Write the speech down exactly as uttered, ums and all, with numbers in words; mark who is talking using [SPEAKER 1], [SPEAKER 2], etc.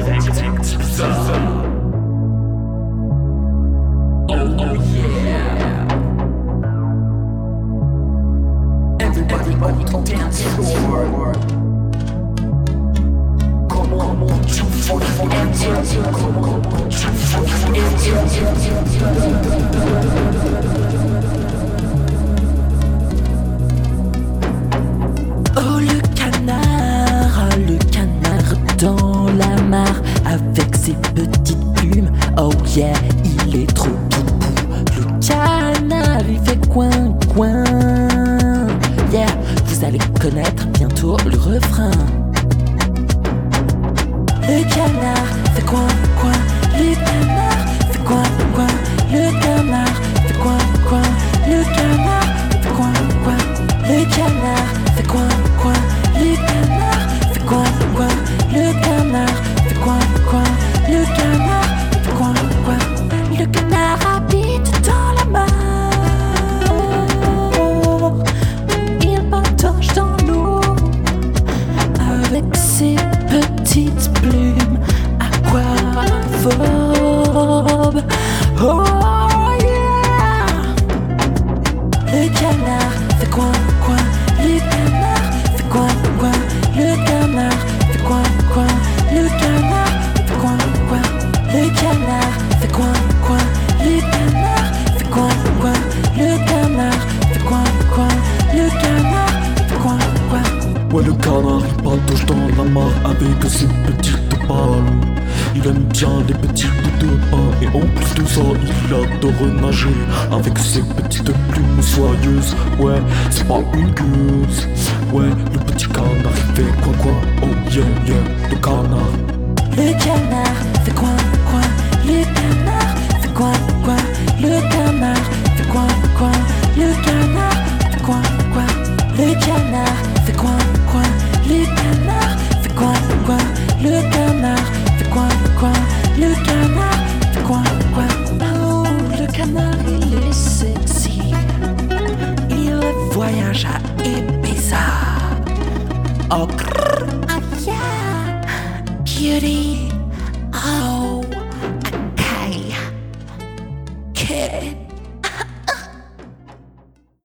[SPEAKER 1] direct, bizarre. Oh, oh yeah. Everybody on the dance floor. Come on, two forty answers. Come on, two forty
[SPEAKER 2] Oh le canard, le canard dans la mare avec ses petites plumes. Oh yeah, il est trop pipou. Le canard il fait coin coin. Yeah, vous allez connaître bientôt le refrain. Le canard fait coin coin. Le canard fait coin coin. Le canard fait coin coin. Le canard fait coin coin. Le canard fait coin coin. Le canard fait coin coin. Le canard fait coin coin. Le canard fait coin coin. Le canard habite dans la mare. Il patauge dans l'eau avec ses petites plumes aquaphobes. Oh yeah. Le canard fait coin coin. Le canard fait coin coin. Le canard fait coin coin. Le canard fait coin coin. Le canard fait coin coin. Le canard fait coin coin. Le canard fait coin coin. Le canard fait coin coin.
[SPEAKER 3] Ouais, le canard il patauge dans la mare avec ses petites balles. Il aime bien les petits bouts de pain. Et en plus de ça il adore nager avec ses petites plumes soyeuses. Ouais, c'est pas une gueuse. Ouais, le petit canard il fait quoi quoi. Oh yeah yeah, le canard.
[SPEAKER 2] Le canard fait coin coin. Le canard fait coin coin. Le canard fait coin coin. Le canard fait coin coin. Le canard fait coin coin. Le canard fait coin coin. Le canard fait coin coin. Le canard fait coin coin. Oh, le canard il est sexy. Il voyage à Ibiza. Oh, crrr, ah yeah, cutie. Oh, okay, kid.